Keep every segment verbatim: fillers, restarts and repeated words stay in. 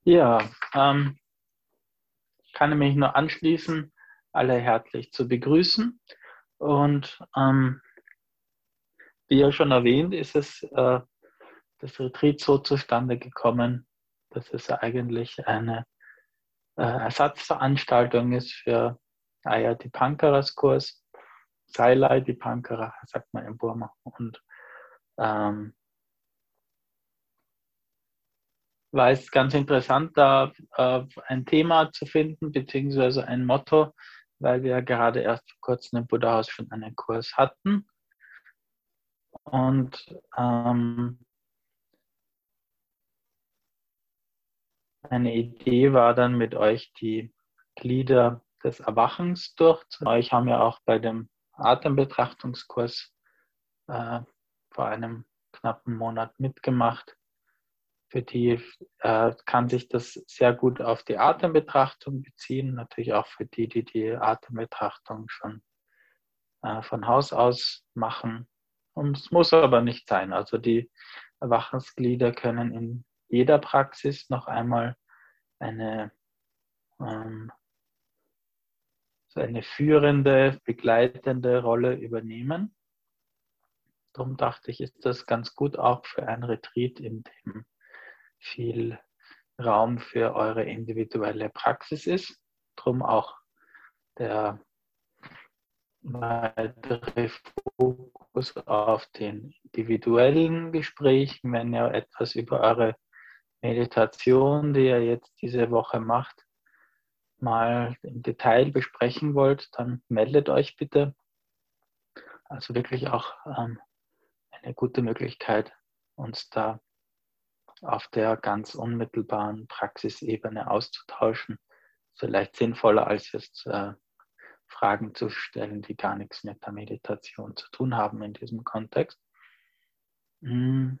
Ja, ähm, kann mich nur anschließen, alle herzlich zu begrüßen. Und ähm, wie ja schon erwähnt, ist es äh, das Retreat so zustande gekommen, dass es eigentlich eine äh, Ersatzveranstaltung ist für Ayya Dipankaras Kurs, Sailai Dipankara, sagt man in Burma. Und ähm, war es ganz interessant, da äh, ein Thema zu finden, beziehungsweise ein Motto, weil wir gerade erst vor kurzem im Buddha-Haus schon einen Kurs hatten. Und ähm, eine Idee war dann mit euch die Glieder des Erwachens durchzuführen. Euch haben ja auch bei dem Atembetrachtungskurs äh, vor einem knappen Monat mitgemacht. Für die äh, kann sich das sehr gut auf die Atembetrachtung beziehen, natürlich auch für die, die die Atembetrachtung schon äh, von Haus aus machen. Und es muss aber nicht sein. Also die Erwachensglieder können in jeder Praxis noch einmal eine, ähm, so eine führende, begleitende Rolle übernehmen. Darum dachte ich, ist das ganz gut auch für ein Retreat, in dem viel Raum für eure individuelle Praxis ist. Drum auch der weitere Fokus auf den individuellen Gesprächen. Wenn ihr etwas über eure Meditation, die ihr jetzt diese Woche macht, mal im Detail besprechen wollt, dann meldet euch bitte. Also wirklich auch ähm, eine gute Möglichkeit, uns da auf der ganz unmittelbaren Praxisebene auszutauschen. Vielleicht sinnvoller, als jetzt äh, Fragen zu stellen, die gar nichts mit der Meditation zu tun haben in diesem Kontext. Hm.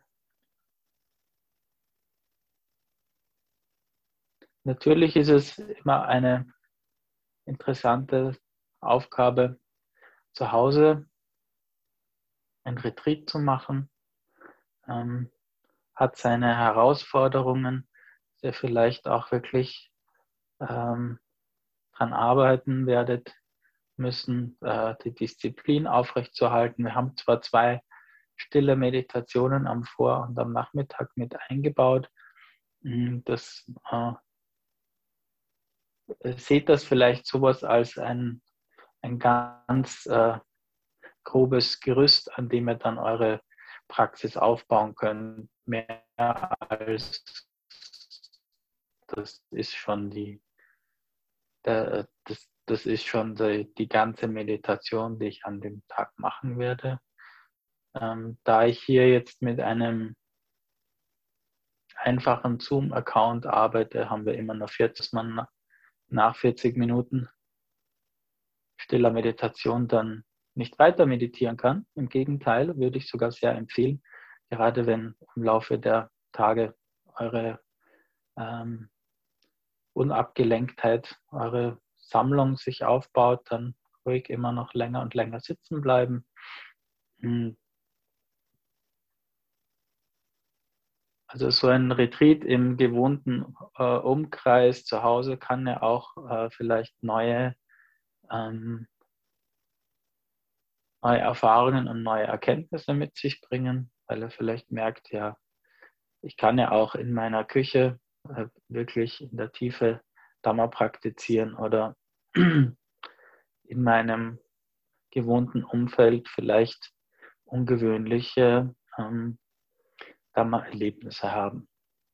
Natürlich ist es immer eine interessante Aufgabe, zu Hause ein Retreat zu machen. Ähm, hat seine Herausforderungen, der vielleicht auch wirklich ähm, dran arbeiten werdet müssen, äh, die Disziplin aufrechtzuerhalten. Wir haben zwar zwei stille Meditationen am Vor- und am Nachmittag mit eingebaut. Das äh, seht das vielleicht sowas als ein, ein ganz äh, grobes Gerüst, an dem ihr dann eure Praxis aufbauen könnt. Mehr als das ist schon die, der, das, das ist schon die, die ganze Meditation, die ich an dem Tag machen werde. Ähm, da ich hier jetzt mit einem einfachen Zoom-Account arbeite, haben wir immer nur vierzig Mann nach vierzig Minuten stiller Meditation dann nicht weiter meditieren kann. Im Gegenteil, würde ich sogar sehr empfehlen, gerade wenn im Laufe der Tage eure ähm, Unabgelenktheit, eure Sammlung sich aufbaut, dann ruhig immer noch länger und länger sitzen bleiben. Also so ein Retreat im gewohnten äh, Umkreis zu Hause kann ja auch äh, vielleicht neue, ähm, neue Erfahrungen und neue Erkenntnisse mit sich bringen, weil er vielleicht merkt, ja, ich kann ja auch in meiner Küche äh, wirklich in der Tiefe Dhamma praktizieren oder in meinem gewohnten Umfeld vielleicht ungewöhnliche ähm, Dhamma-Erlebnisse haben.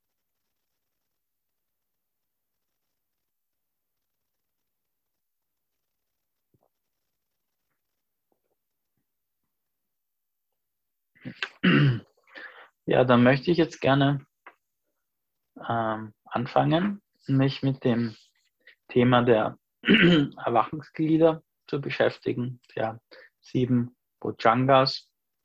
Ja, dann möchte ich jetzt gerne ähm, anfangen, mich mit dem Thema der Erwachungsglieder zu beschäftigen, der sieben Bhujangas.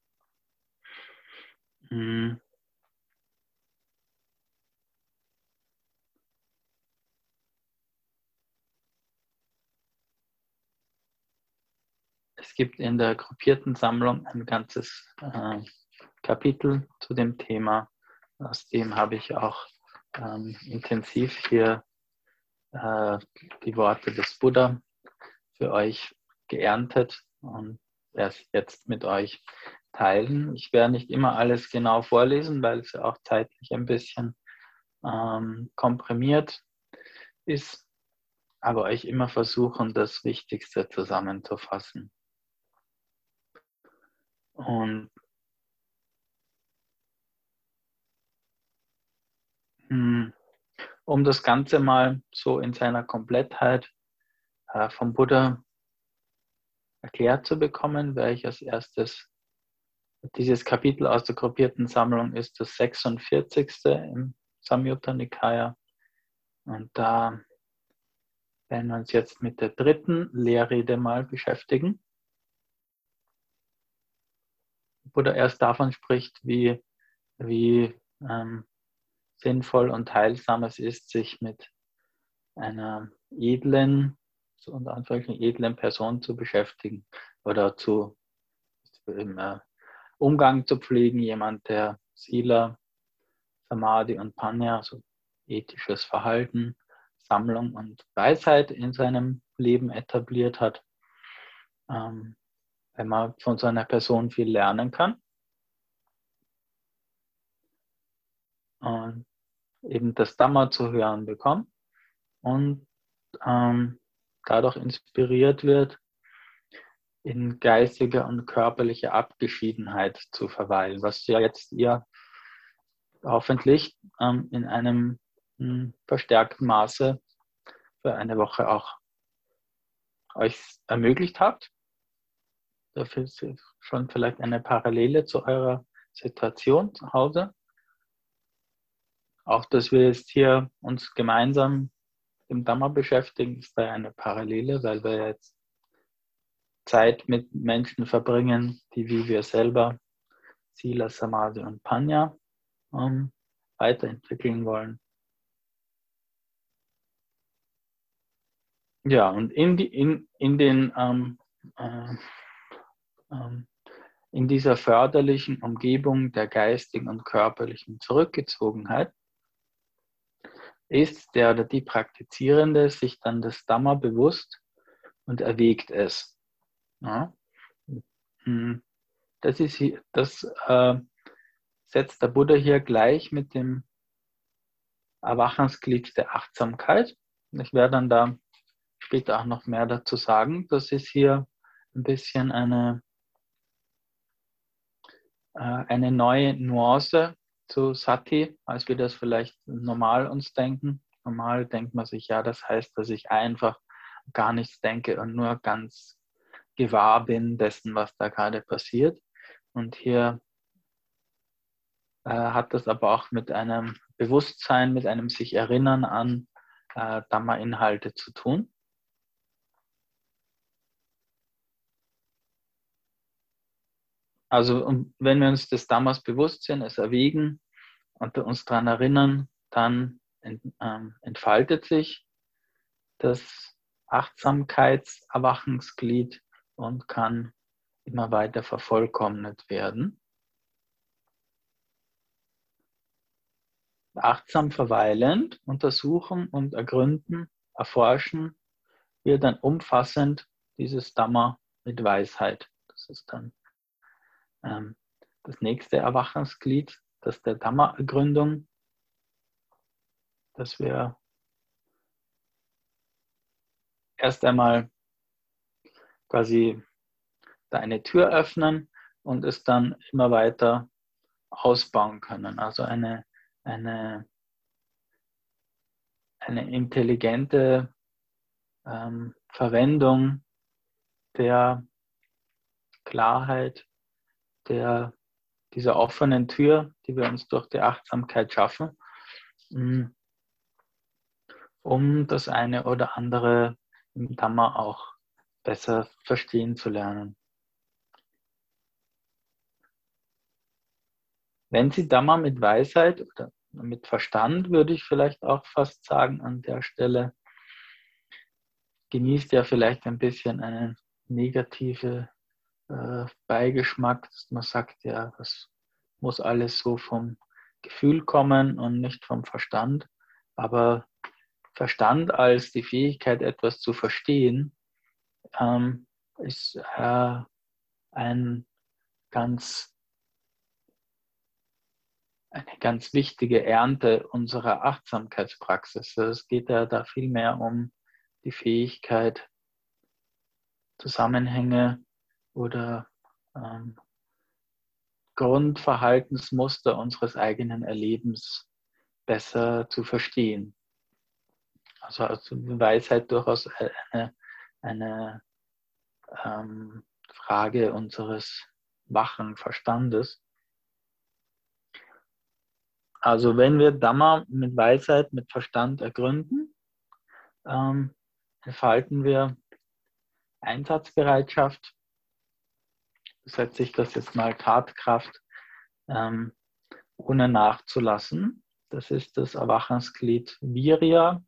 Es gibt in der gruppierten Sammlung ein ganzes äh, Kapitel zu dem Thema. Aus dem habe ich auch ähm, intensiv hier äh, die Worte des Buddha für euch geerntet und werde es jetzt mit euch teilen. Ich werde nicht immer alles genau vorlesen, weil es ja auch zeitlich ein bisschen ähm, komprimiert ist, aber euch immer versuchen, das Wichtigste zusammenzufassen. Und mh, um das Ganze mal so in seiner Komplettheit äh, vom Buddha erklärt zu bekommen, werde ich als erstes, dieses Kapitel aus der gruppierten Sammlung ist das sechsundvierzigste im Samyutta Nikaya. Und da werden wir uns jetzt mit der dritten Lehrrede mal beschäftigen. Buddha erst davon spricht, wie, wie ähm, sinnvoll und heilsam es ist, sich mit einer edlen, so unter Anführungszeichen edlen Person zu beschäftigen oder zu im äh, Umgang zu pflegen, jemand, der Sila, Samadhi und Panya, also ethisches Verhalten, Sammlung und Weisheit in seinem Leben etabliert hat, ähm, wenn man von so einer Person viel lernen kann und eben das Dhamma zu hören bekommt und ähm, dadurch inspiriert wird, in geistiger und körperlicher Abgeschiedenheit zu verweilen, was ja jetzt ihr hoffentlich ähm, in einem mh, verstärkten Maße für eine Woche auch euch ermöglicht habt. Dafür ist schon vielleicht eine Parallele zu eurer Situation zu Hause. Auch, dass wir jetzt hier uns gemeinsam im Dhamma beschäftigen, ist da eine Parallele, weil wir jetzt Zeit mit Menschen verbringen, die wie wir selber Sila, Samadhi und Panya um, weiterentwickeln wollen. Ja, und in, die, in, in, den, ähm, äh, ähm, in dieser förderlichen Umgebung der geistigen und körperlichen Zurückgezogenheit ist der oder die Praktizierende sich dann des Dhamma bewusst und erwägt es. Ja? Das, ist, das äh, setzt der Buddha hier gleich mit dem Erwachensglied der Achtsamkeit. Ich werde dann da später auch noch mehr dazu sagen. Das ist hier ein bisschen eine, äh, eine neue Nuance zu Sati, als wir das vielleicht normal uns denken. Normal denkt man sich, ja, das heißt, dass ich einfach gar nichts denke und nur ganz gewahr bin dessen, was da gerade passiert. Und hier äh, hat das aber auch mit einem Bewusstsein, mit einem sich Erinnern an äh, Dhamma-Inhalte zu tun. Also und wenn wir uns des Dhammas bewusst sind, es erwägen und uns daran erinnern, dann ent, ähm, entfaltet sich das Achtsamkeitserwachensglied und kann immer weiter vervollkommnet werden. Achtsam verweilend, untersuchen und ergründen, erforschen wir dann umfassend dieses Dhamma mit Weisheit. Das ist dann ähm, das nächste Erwachensglied, das der Dhamma-Ergründung, dass wir erst einmal quasi da eine Tür öffnen und es dann immer weiter ausbauen können. Also eine, eine, eine intelligente ähm, Verwendung der Klarheit, der, dieser offenen Tür, die wir uns durch die Achtsamkeit schaffen, um das eine oder andere im Dhamma auch besser verstehen zu lernen. Wenn Sie Dhamma mit Weisheit oder mit Verstand, würde ich vielleicht auch fast sagen, an der Stelle, genießt ja vielleicht ein bisschen einen negative äh, Beigeschmack, dass man sagt, ja, das muss alles so vom Gefühl kommen und nicht vom Verstand. Aber Verstand als die Fähigkeit, etwas zu verstehen, ähm, ist äh, ein ganz, eine ganz wichtige Ernte unserer Achtsamkeitspraxis. Also es geht ja da viel mehr um die Fähigkeit, Zusammenhänge oder ähm, Grundverhaltensmuster unseres eigenen Erlebens besser zu verstehen. Also, also Weisheit durchaus eine, eine ähm, Frage unseres wachen Verstandes. Also wenn wir Dhamma mit Weisheit, mit Verstand ergründen, ähm, entfalten wir Einsatzbereitschaft, setze ich das jetzt mal Tatkraft, ähm, ohne nachzulassen. Das ist das Erwachensglied Virya,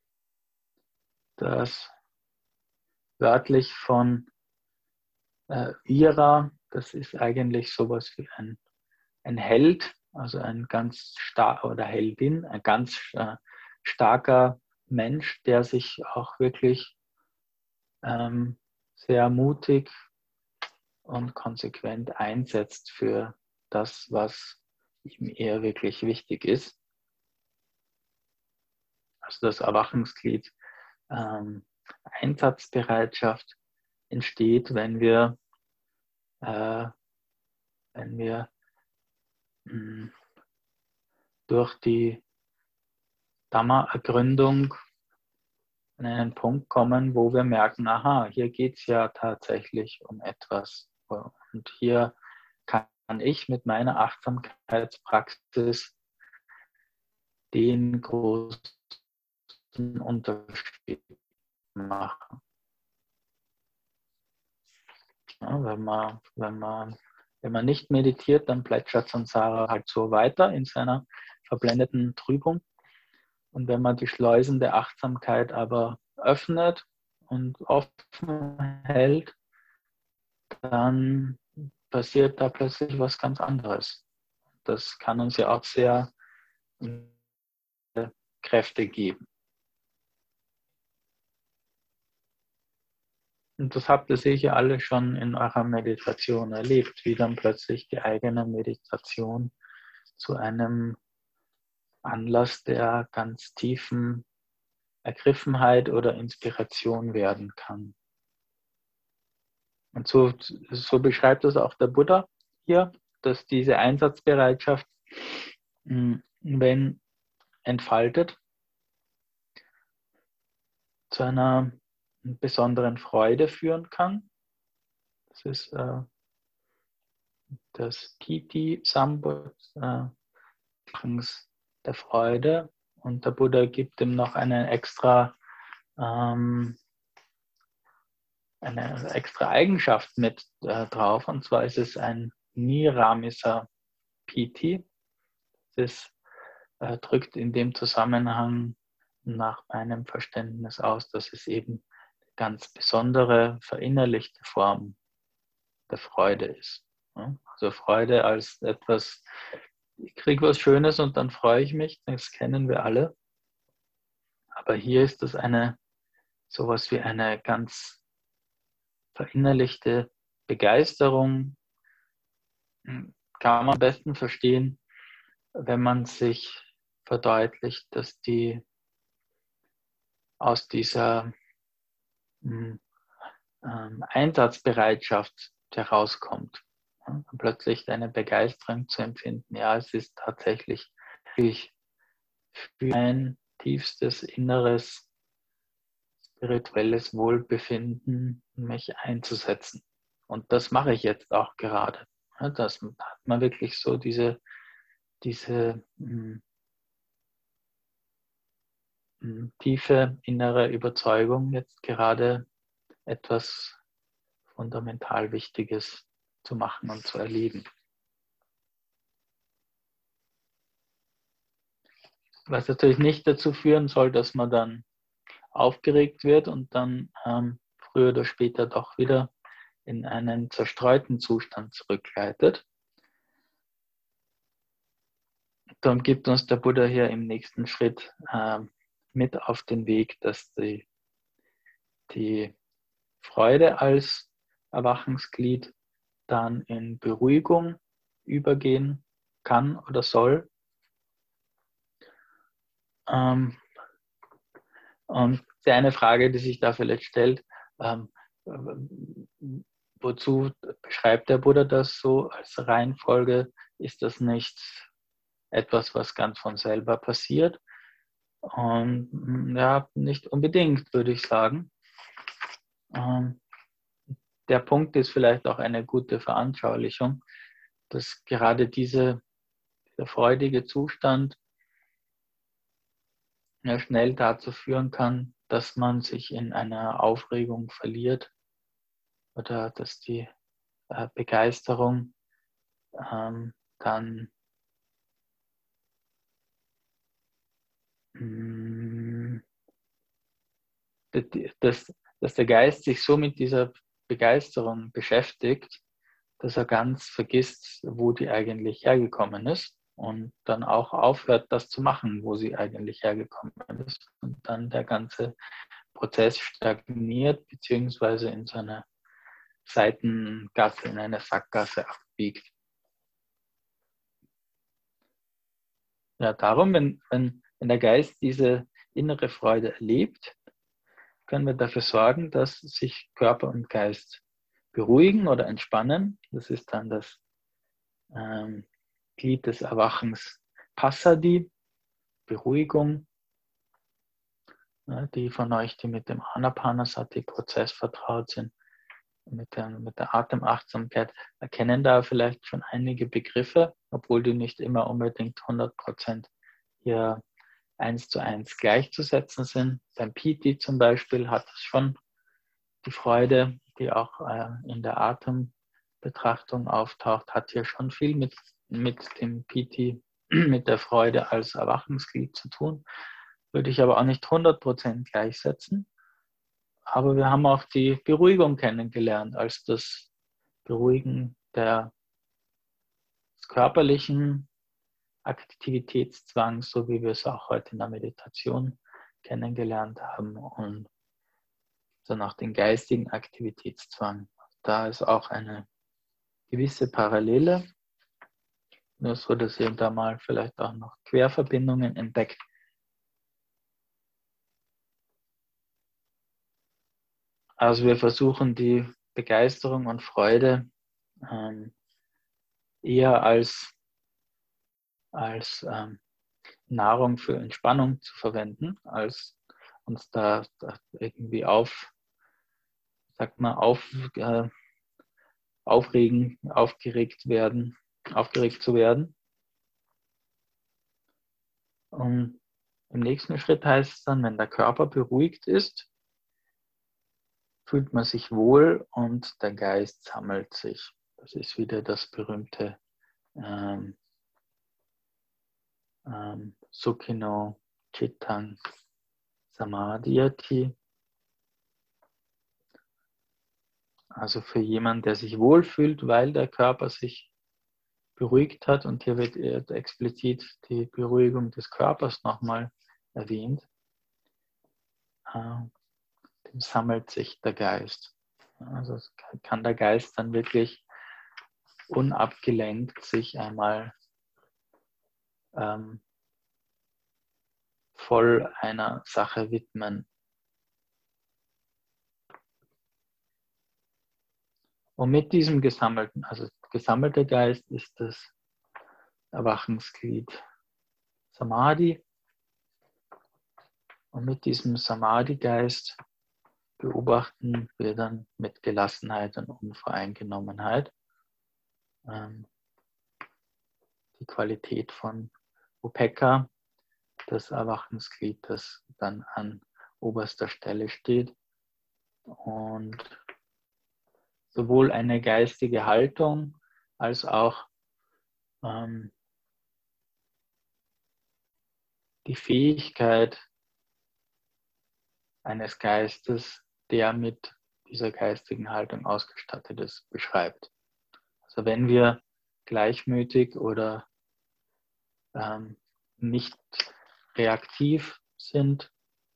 das wörtlich von äh, Vira, das ist eigentlich sowas wie ein, ein Held, also ein ganz starker oder Heldin, ein ganz äh, starker Mensch, der sich auch wirklich ähm, sehr mutig und konsequent einsetzt für das, was ihm eher wirklich wichtig ist. Also das Erwachungsglied ähm, Einsatzbereitschaft entsteht, wenn wir, äh, wenn wir mh, durch die Dhamma-Ergründung an einen Punkt kommen, wo wir merken, aha, hier geht es ja tatsächlich um etwas. Und hier kann ich mit meiner Achtsamkeitspraxis den großen Unterschied machen. Ja, wenn man, wenn man, wenn man nicht meditiert, dann plätschert Samsara halt so weiter in seiner verblendeten Trübung. Und wenn man die Schleusen der Achtsamkeit aber öffnet und offen hält, dann passiert da plötzlich was ganz anderes. Das kann uns ja auch sehr Kräfte geben. Und das habt ihr sicher alle schon in eurer Meditation erlebt, wie dann plötzlich die eigene Meditation zu einem Anlass der ganz tiefen Ergriffenheit oder Inspiration werden kann. Und so, so beschreibt es auch der Buddha hier, dass diese Einsatzbereitschaft, wenn entfaltet, zu einer besonderen Freude führen kann. Das ist äh, das Piti Sambodh, äh, der Freude. Und der Buddha gibt ihm noch eine extra, ähm, eine extra Eigenschaft mit äh, drauf. Und zwar ist es ein Niramisa Piti. Das äh, drückt in dem Zusammenhang nach meinem Verständnis aus, dass es eben eine ganz besondere, verinnerlichte Form der Freude ist. Also Freude als etwas, ich kriege was Schönes und dann freue ich mich, das kennen wir alle. Aber hier ist das eine, sowas wie eine ganz verinnerlichte Begeisterung. Kann man am besten verstehen, wenn man sich verdeutlicht, dass die aus dieser ähm, Einsatzbereitschaft herauskommt. Ja, plötzlich eine Begeisterung zu empfinden. Ja, es ist tatsächlich für mein tiefstes inneres spirituelles Wohlbefinden, mich einzusetzen. Und das mache ich jetzt auch gerade. Ja, das hat man wirklich so diese, diese mh, mh, tiefe innere Überzeugung, jetzt gerade etwas fundamental Wichtiges zu machen und zu erleben. Was natürlich nicht dazu führen soll, dass man dann aufgeregt wird und dann ähm, früher oder später doch wieder in einen zerstreuten Zustand zurückleitet. Darum gibt uns der Buddha hier im nächsten Schritt äh, mit auf den Weg, dass die, die Freude als Erwachungsglied dann in Beruhigung übergehen kann oder soll. Ähm, und die eine Frage, die sich da vielleicht stellt, ähm, wozu beschreibt der Buddha das so als Reihenfolge? Ist das nicht etwas, was ganz von selber passiert? Und ja, nicht unbedingt, würde ich sagen. Ähm, der Punkt ist vielleicht auch eine gute Veranschaulichung, dass gerade diese, dieser freudige Zustand ja schnell dazu führen kann, dass man sich in einer Aufregung verliert oder dass die äh, Begeisterung ähm, dann mh, dass, dass der Geist sich so mit dieser Begeisterung beschäftigt, dass er ganz vergisst, wo die eigentlich hergekommen ist und dann auch aufhört, das zu machen, wo sie eigentlich hergekommen ist. Und dann der ganze Prozess stagniert, beziehungsweise in so eine Seitengasse, in eine Sackgasse abbiegt. Ja, darum, wenn, wenn, wenn der Geist diese innere Freude erlebt, können wir dafür sorgen, dass sich Körper und Geist beruhigen oder entspannen. Das ist dann das ähm, Glied des Erwachens Passadi, Beruhigung. Ja, die von euch, die mit dem Anapanasati-Prozess vertraut sind, mit der, mit der Atemachtsamkeit, erkennen da vielleicht schon einige Begriffe, obwohl die nicht immer unbedingt hundert Prozent hier eins zu eins gleichzusetzen sind. Beim Piti zum Beispiel hat es schon die Freude, die auch äh, in der Atembetrachtung auftaucht, hat hier schon viel mit, mit dem Piti, mit der Freude als Erwachungsglied zu tun. Würde ich aber auch nicht hundert Prozent gleichsetzen. Aber wir haben auch die Beruhigung kennengelernt als das Beruhigen der des körperlichen Aktivitätszwangs, so wie wir es auch heute in der Meditation kennengelernt haben, und dann auch den geistigen Aktivitätszwang. Da ist auch eine gewisse Parallele, nur so, dass ihr da mal vielleicht auch noch Querverbindungen entdeckt. Also wir versuchen die Begeisterung und Freude ähm, eher als, als ähm, Nahrung für Entspannung zu verwenden, als uns da, da irgendwie auf, sagt man, auf, äh, aufregen, aufgeregt werden, aufgeregt zu werden. Und im nächsten Schritt heißt es dann, wenn der Körper beruhigt ist, fühlt man sich wohl und der Geist sammelt sich. Das ist wieder das berühmte ähm, ähm, Sukhino Chittang Samadhyati. Also für jemanden, der sich wohlfühlt, weil der Körper sich beruhigt hat, und hier wird explizit die Beruhigung des Körpers nochmal erwähnt, äh, dem sammelt sich der Geist. Also kann der Geist dann wirklich unabgelenkt sich einmal ähm, voll einer Sache widmen. Und mit diesem gesammelten, also gesammelte Geist ist das Erwachungsglied Samadhi. Und mit diesem Samadhi-Geist beobachten wir dann mit Gelassenheit und Unvoreingenommenheit ähm, die Qualität von Upekkha, das Erwachungsglied, das dann an oberster Stelle steht und sowohl eine geistige Haltung als auch ähm, die Fähigkeit eines Geistes, der mit dieser geistigen Haltung ausgestattet ist, beschreibt. Also wenn wir gleichmütig oder ähm, nicht reaktiv sind.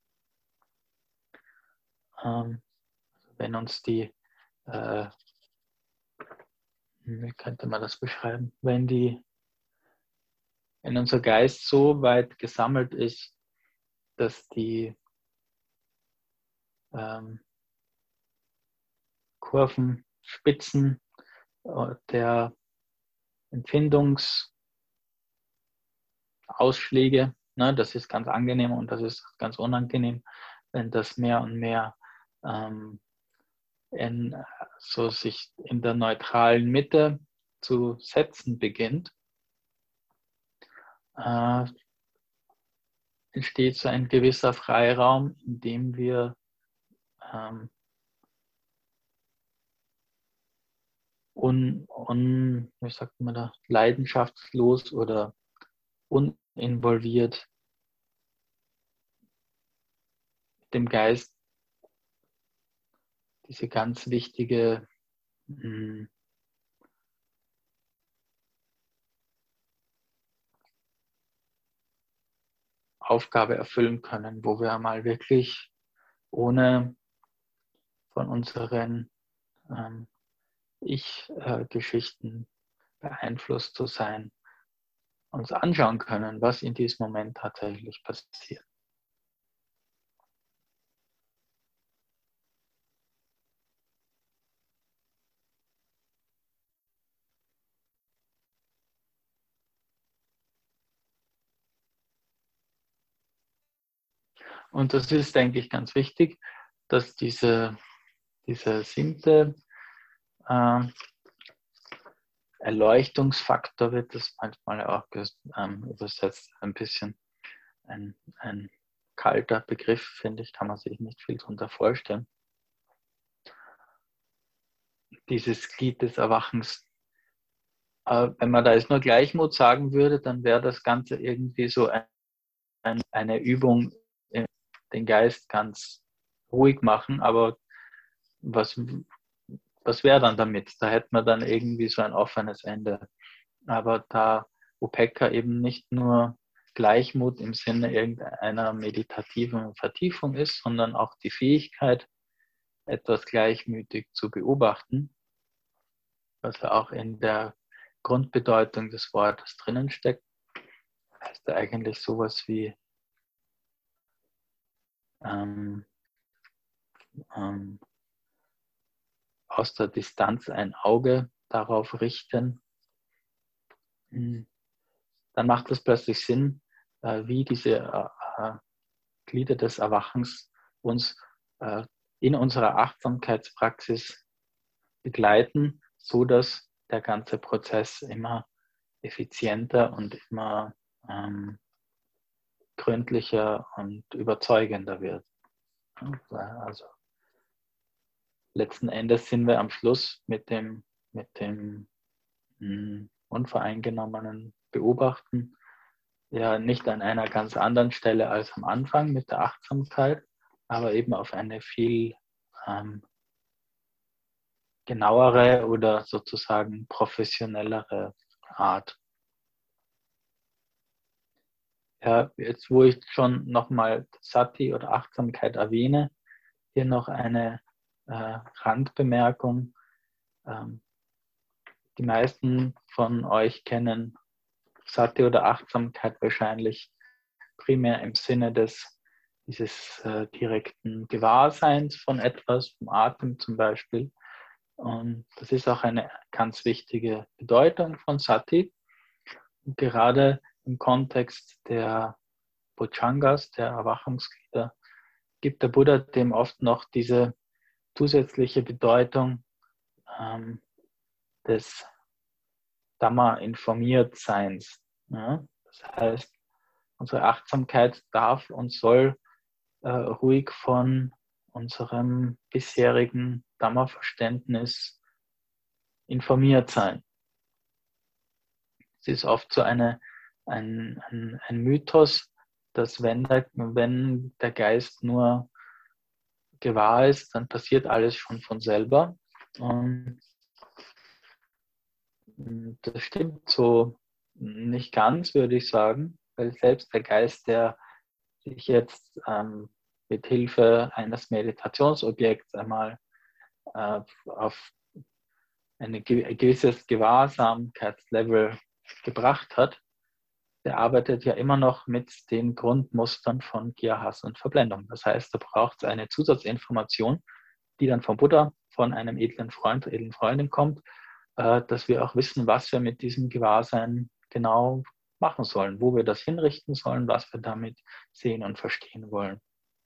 Ähm, wenn uns die, äh, wie könnte man das beschreiben, wenn die, wenn unser Geist so weit gesammelt ist, dass die ähm, Kurven, Spitzen äh, der Empfindungsausschläge, ne, das ist ganz angenehm und das ist ganz unangenehm, wenn das mehr und mehr ähm, in, so sich in der neutralen Mitte zu setzen beginnt, äh, entsteht so ein gewisser Freiraum, in dem wir ähm, un, un, wie sagt man da, leidenschaftslos oder uninvolviert dem Geist diese ganz wichtige mh, Aufgabe erfüllen können, wo wir mal wirklich ohne von unseren ähm, Ich-Geschichten beeinflusst zu sein, uns anschauen können, was in diesem Moment tatsächlich passiert. Und das ist, denke ich, ganz wichtig, dass diese, dieser siebte äh, Erleuchtungsfaktor, wird das manchmal auch ähm, übersetzt, ein bisschen ein, ein kalter Begriff, finde ich, kann man sich nicht viel darunter vorstellen. Dieses Glied des Erwachens. Äh, wenn man da jetzt nur Gleichmut sagen würde, dann wäre das Ganze irgendwie so ein, ein, eine Übung, äh, den Geist ganz ruhig machen, aber was, was wäre dann damit? Da hätte man dann irgendwie so ein offenes Ende. Aber da Upeka eben nicht nur Gleichmut im Sinne irgendeiner meditativen Vertiefung ist, sondern auch die Fähigkeit, etwas gleichmütig zu beobachten, was ja auch in der Grundbedeutung des Wortes drinnen steckt, heißt ja eigentlich sowas wie ähm, ähm, aus der Distanz ein Auge darauf richten. Dann macht es plötzlich Sinn, äh, wie diese äh, Glieder des Erwachens uns äh, in unserer Achtsamkeitspraxis begleiten, so dass der ganze Prozess immer effizienter und immer ähm, gründlicher und überzeugender wird. Also letzten Endes sind wir am Schluss mit dem, mit dem mh, unvoreingenommenen Beobachten ja nicht an einer ganz anderen Stelle als am Anfang mit der Achtsamkeit, aber eben auf eine viel ähm, genauere oder sozusagen professionellere Art. Ja, jetzt wo ich schon nochmal Sati oder Achtsamkeit erwähne, hier noch eine äh, Randbemerkung. Ähm, die meisten von euch kennen Sati oder Achtsamkeit wahrscheinlich primär im Sinne des dieses äh, direkten Gewahrseins von etwas, vom Atem zum Beispiel. Und das ist auch eine ganz wichtige Bedeutung von Sati. Und gerade im Kontext der Bhujangas, der Erwachungsglieder, gibt der Buddha dem oft noch diese zusätzliche Bedeutung ähm, des Dhamma-Informiertseins. Ja? Das heißt, unsere Achtsamkeit darf und soll äh, ruhig von unserem bisherigen Dhamma-Verständnis informiert sein. Es ist oft so eine, ein, ein, ein Mythos, dass wenn der, wenn der Geist nur gewahr ist, dann passiert alles schon von selber. Und das stimmt so Nicht ganz, würde ich sagen, weil selbst der Geist, der sich jetzt ähm, mit Hilfe eines Meditationsobjekts einmal äh, auf ein gewisses Gewahrsamkeitslevel gebracht hat, der arbeitet ja immer noch mit den Grundmustern von Gier, Hass und Verblendung. Das heißt, da braucht es eine Zusatzinformation, die dann vom Buddha, von einem edlen Freund, edlen Freundin kommt, äh, dass wir auch wissen, was wir mit diesem Gewahrsein genau machen sollen, wo wir das hinrichten sollen, was wir damit sehen und verstehen wollen.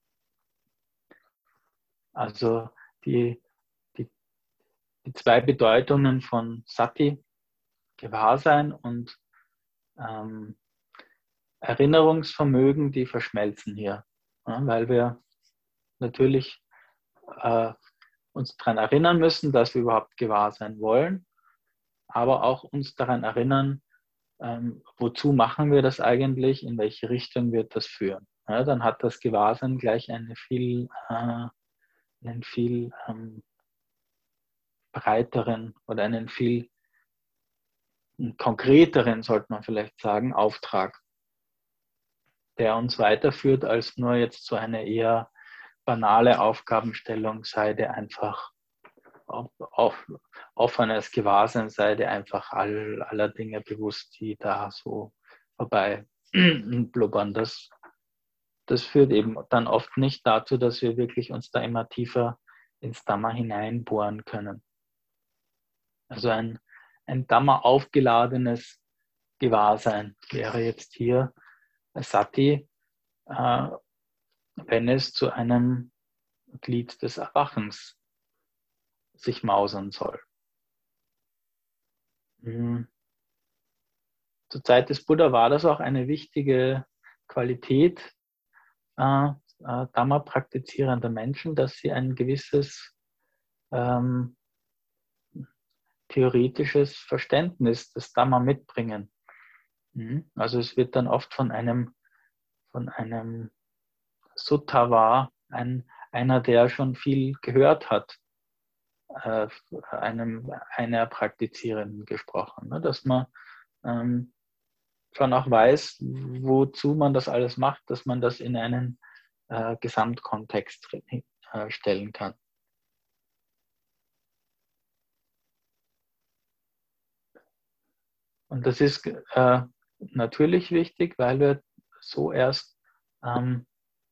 Also die, die, die zwei Bedeutungen von Sati, Gewahrsein und ähm, Erinnerungsvermögen, die verschmelzen hier, ja, weil wir natürlich äh, uns daran erinnern müssen, dass wir überhaupt gewahr sein wollen, aber auch uns daran erinnern, ähm, wozu machen wir das eigentlich, in welche Richtung wird das führen. Ja, dann hat das Gewahrsein gleich eine viel, äh, einen viel ähm, breiteren oder einen viel konkreteren, sollte man vielleicht sagen, Auftrag, der uns weiterführt als nur jetzt so eine eher banale Aufgabenstellung, sei der einfach auf, auf, offenes Gewahrsein, sei dir einfach all, aller Dinge bewusst, die da so vorbei blubbern. Das, das führt eben dann oft nicht dazu, dass wir wirklich uns da immer tiefer ins Dhamma hineinbohren können. Also ein, ein Dhamma aufgeladenes Gewahrsein wäre jetzt hier Sati, äh, wenn es zu einem Glied des Erwachens sich mausern soll. Hm. Zur Zeit des Buddha war das auch eine wichtige Qualität äh, äh, Dhamma-praktizierender Menschen, dass sie ein gewisses ähm, theoretisches Verständnis des Dhamma mitbringen. Mhm. Also es wird dann oft von einem, von einem Suttava, ein, einer, der schon viel gehört hat, äh, einem, einer Praktizierenden gesprochen, ne? Dass man ähm, schon auch weiß, wozu man das alles macht, dass man das in einen äh, Gesamtkontext äh, stellen kann. Und das ist äh, natürlich wichtig, weil wir so erst ähm,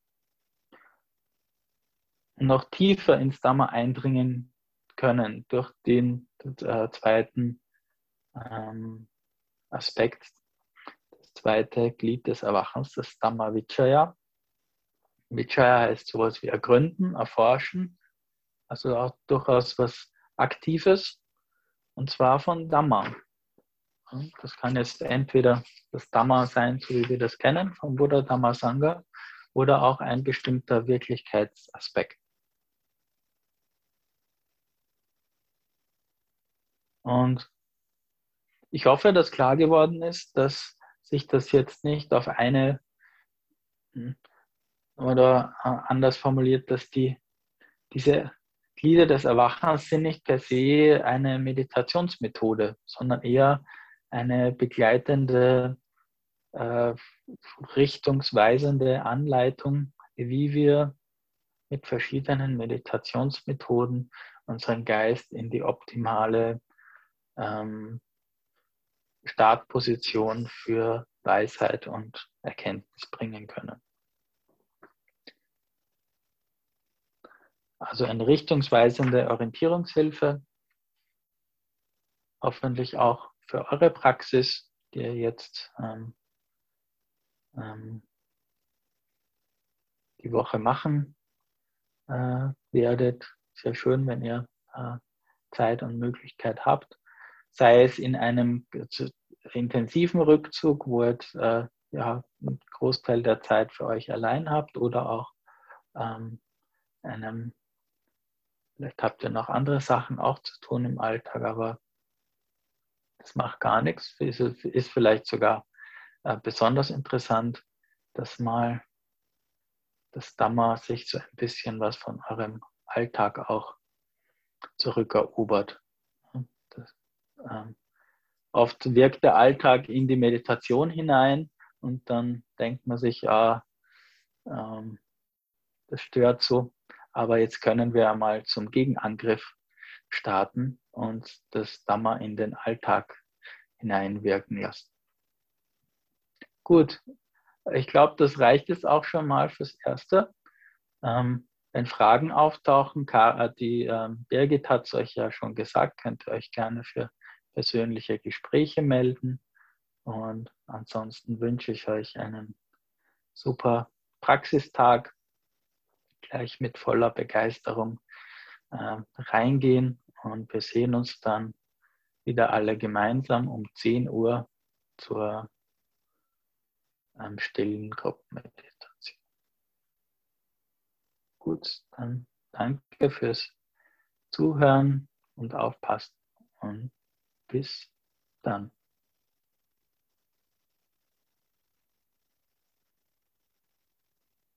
noch tiefer ins Dhamma eindringen können durch den äh, zweiten ähm, Aspekt, das zweite Glied des Erwachens, das Dhamma Vichaya. Vichaya heißt sowas wie ergründen, erforschen, also auch durchaus was Aktives, und zwar von Dhamma. Das kann jetzt entweder das Dhamma sein, so wie wir das kennen, vom Buddha Dhamma Sangha, oder auch ein bestimmter Wirklichkeitsaspekt. Und ich hoffe, dass klar geworden ist, dass sich das jetzt nicht auf eine, oder anders formuliert, dass die, diese Glieder des Erwachens sind nicht per se eine Meditationsmethode, sondern eher eine begleitende, äh, richtungsweisende Anleitung, wie wir mit verschiedenen Meditationsmethoden unseren Geist in die optimale ähm, Startposition für Weisheit und Erkenntnis bringen können. Also eine richtungsweisende Orientierungshilfe, hoffentlich auch für eure Praxis, die ihr jetzt ähm, ähm, die Woche machen äh, werdet. Sehr schön, wenn ihr äh, Zeit und Möglichkeit habt, sei es in einem intensiven Rückzug, wo ihr äh, ja, einen Großteil der Zeit für euch allein habt, oder auch ähm, einem, vielleicht habt ihr noch andere Sachen auch zu tun im Alltag, aber das macht gar nichts, ist, ist vielleicht sogar äh, besonders interessant, dass mal das Dhamma sich so ein bisschen was von eurem Alltag auch zurückerobert. Das, ähm, oft wirkt der Alltag in die Meditation hinein und dann denkt man sich, ja, ähm, das stört so. Aber jetzt können wir einmal zum Gegenangriff starten und das Dhamma in den Alltag hineinwirken lassen. Gut, ich glaube, das reicht jetzt auch schon mal fürs Erste. Ähm, wenn Fragen auftauchen, die ähm, Birgit hat es euch ja schon gesagt, könnt ihr euch gerne für persönliche Gespräche melden. Und ansonsten wünsche ich euch einen super Praxistag, gleich mit voller Begeisterung äh, reingehen. Und wir sehen uns dann wieder alle gemeinsam um zehn Uhr zur ähm, stillen Gruppenmeditation. Gut, dann danke fürs Zuhören und Aufpassen und bis dann.